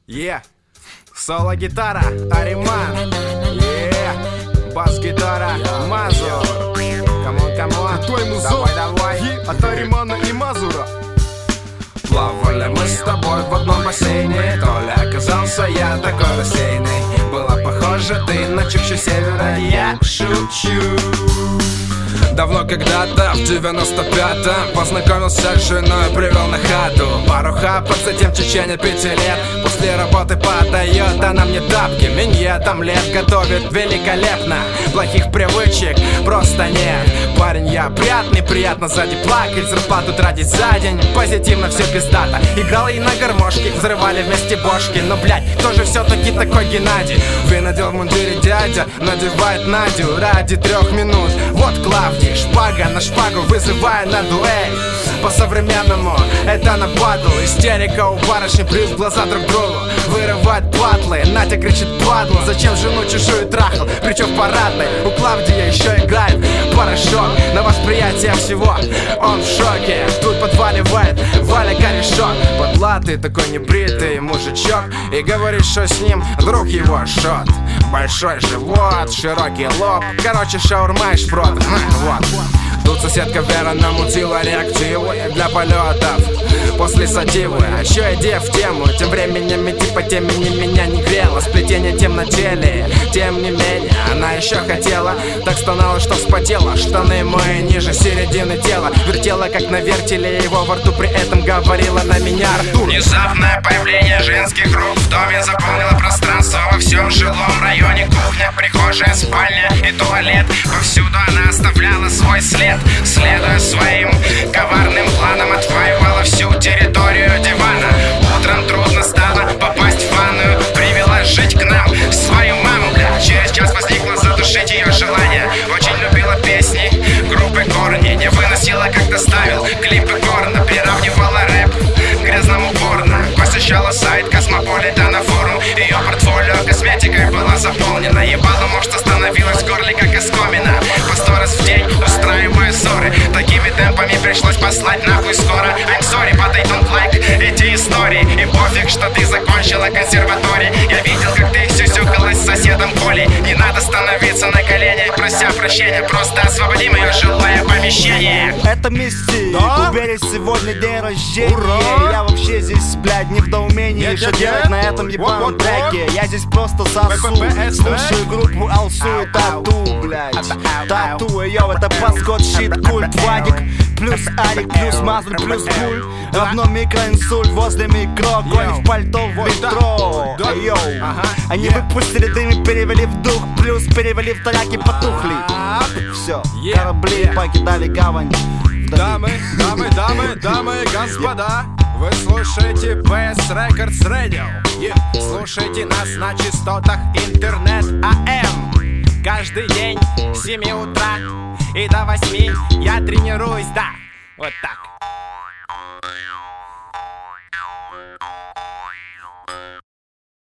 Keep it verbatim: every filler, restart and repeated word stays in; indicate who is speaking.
Speaker 1: Е, соло-гитара, Ариман. Е, бас-гитара, Мазур. Камон, камон, давай, давай.
Speaker 2: От Аримана и Мазура.
Speaker 1: Плавали мы с тобой в одном бассейне. То ли оказался я такой рассеянный. Было похоже, ты на чукчу севера. Я шучу. Давно когда-то, в девяносто пятом, познакомился с женой, привел на хату. Пару хапок, затем в течение пяти лет после работы подает она мне тапки. Миньет, омлет готовит великолепно. Плохих привычек просто нет. Парень я приятный, приятно сзади плакать, зарплату тратить за день. Позитивно все пиздато. Играл и на гармошке, взрывали вместе бошки. Но, блядь, кто же все-таки такой Геннадий? Винодел в мундире дядя надевает Надю ради трех минут. Вот Клавдий, шпага на шпагу, вызывая на дуэль. По-современному это на батл. Истерика у барышни, плюс глаза друг другу вырывают батлы. Надя кричит: падла, зачем жену чужую трахал? Причем в парадной у Клавдия еще играет порошок. На восприятие всего он в шоке. Тут подваливает Валя корешок. Подлатый такой небритый мужичок и говорит, что с ним друг его шот. Большой живот, широкий лоб. Короче, шаурма и шпрот. Вот. Тут соседка Вера намутила реактивы для полетов после сативы. А еще идея в тему. Тем временем идти по теме не меня не грело. Сплетение тем на теле. Тем не менее, она еще хотела. Так стонала, что вспотела. Штаны мои ниже середины тела. Вертела, как на вертеле. Его во рту при этом говорила на меня Артур.
Speaker 3: Внезапное появление женских рук в доме заполнило пространство во всем жилом районе. Кухня, прихожая, спальня и туалет. Повсюду она оставляла свой след. Следуя своим коварным планам, отвоевала всю территорию дивана. Утром трудно стало попасть в ванную. Привела жить к нам свою маму, бля. Через час возникло задушить ее желание. Очень любила песни группы Корни. Не выносила, как доставил клипы порно. Приравнивала рэп к грязному порно. Посещала сайт Космополитана форум. Ее портфолио косметикой было заполнено. Ебало, может, остановилась в горле, как оскомина. По сто раз в день устраиваю ссоры. Такими темпами пришлось послать нахуй скоро. I'm sorry, but I don't like эти истории. И пофиг, что ты закончила консерваторий. Я видел, как ты сюсюкалась с соседом Колей. Не надо становиться на колени, прося прощения. Просто освободим ее жилое помещение.
Speaker 4: Это Мисти,
Speaker 2: да?
Speaker 4: У Бери сегодня день рождения.
Speaker 2: Ура!
Speaker 4: Я вообще здесь, блядь, не в доумении.
Speaker 2: Нет,
Speaker 4: Что
Speaker 2: нет,
Speaker 4: делать
Speaker 2: нет.
Speaker 4: на этом ебаном
Speaker 2: Вот, вот,
Speaker 4: треке?
Speaker 2: вот.
Speaker 4: Я здесь просто сосу.
Speaker 2: ППС,
Speaker 4: Слушаю группу Алсу и Тату, блядь. Тату, йоу, это паскот, щит, культ, Вадик. Плюс Арик, плюс Мазур, плюс Гуль. Равно микроинсульт возле микро. Конь в пальто в метро.
Speaker 2: Да.
Speaker 4: Йоу.
Speaker 2: Ага.
Speaker 4: Они
Speaker 2: Yeah.
Speaker 4: выпустили дым и перевели в дух. Плюс перевели в тараки, потухли. Все,
Speaker 1: Yeah.
Speaker 4: корабли
Speaker 1: Yeah.
Speaker 4: покидали гавань.
Speaker 2: Дамы, дамы, дамы, дамы и господа, вы слушаете пи эс Records Radio.
Speaker 1: Е, слушайте нас на частотах интернет АМ. Каждый день с семи утра и до восьми я тренируюсь, да, вот так.